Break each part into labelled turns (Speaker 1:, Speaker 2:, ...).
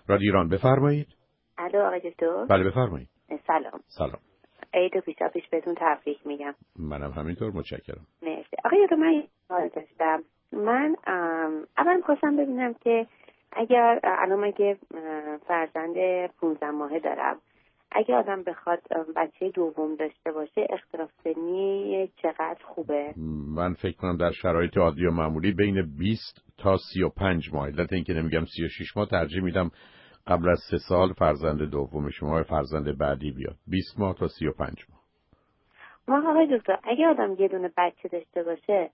Speaker 1: رادیو ایران، بفرمایید.
Speaker 2: الو آقای دکتر.
Speaker 1: بله بفرمایید.
Speaker 2: سلام. عید پیش بهتون تبریک میگم.
Speaker 1: منم همینطور، متشکرم.
Speaker 2: مرسی. آقای دکتر من سوال داشتم. من اول خواستم ببینم که اگر الان من که فرزند 15 ماهه دارم، اگه آدم بخواد بچه دوم داشته باشه اختلاف سنی چقدر خوبه؟
Speaker 1: من فکر کنم در شرایط عادی و معمولی بین 20 تا 35 ماه. البته اینکه نمیگم 36 ماه، ترجیح میدم قبل از 3 سال فرزند دوم شما فرزند بعدی بیاد. 20 ماه تا 35 ماه.
Speaker 2: ما آقای دکتر اگه آدم یه دونه بچه داشته باشه،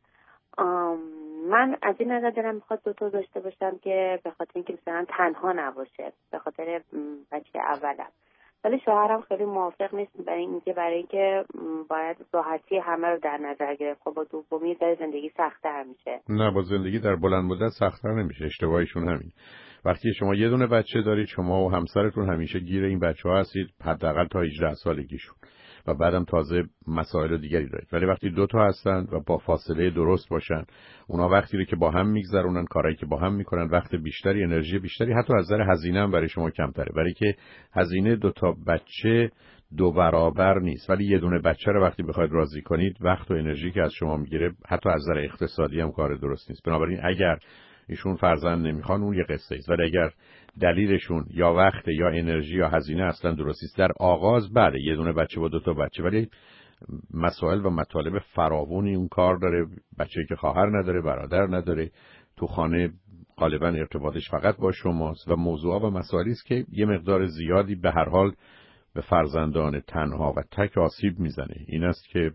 Speaker 2: من از این نظر دارم میخواد 2 تا داشته باشم که به خاطر اینکه مثلا تنها نباشه، به خاطر بچه اولم. ولی شوهرم خیلی موافق نیست برای اینکه باید راحتی همه رو در نظر گرفت. خب با دومی در زندگی سخت‌تر میشه.
Speaker 1: نه، با زندگی در بلند مدت سخت‌تر نمیشه. اشتباهشون همین. وقتی شما یه دونه بچه دارید، شما و همسرتون همیشه گیر این بچه‌ها هستید، حداقل تا 18 سالگیشون، و بعدم تازه مسائل دیگری دارید. ولی وقتی 2 تا هستن و با فاصله درست باشن، اونا وقتی رو که با هم میگذرونن، کارایی که با هم میکنن، وقت بیشتری، انرژی بیشتری، حتی از نظر هزینه هم برای شما کمتره. برای که هزینه 2 تا بچه 2 برابر نیست، ولی یه دونه بچه رو وقتی بخواید راضی کنید، وقت و انرژی که از شما میگیره حتی از نظر اقتصادی هم کار درست نیست. بنابراین اگر ایشون فرزند نمیخوان، اون یه قصه است. ولی اگر دلیلشون یا وقت یا انرژی یا هزینه اصلا درست است، در آغاز بله یه دونه بچه با 2 تا بچه، ولی مسائل و مطالب فراوانی اون کار داره. بچه‌ای که خواهر نداره، برادر نداره، تو خانه غالبا ارتباطش فقط با شماست و موضوعا و مسائلی است که یه مقدار زیادی به هر حال به فرزندان تنها و تک آسیب میزنه. این است که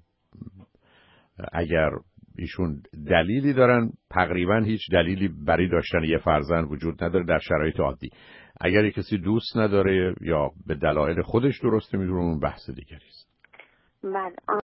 Speaker 1: اگر ایشون دلیلی دارن، تقریبا هیچ دلیلی برای داشتن یه فرزند وجود نداره در شرایط عادی. اگر یک کسی دوست نداره یا به دلایل خودش درسته میدونه، اون بحث دیگری است.
Speaker 2: بله.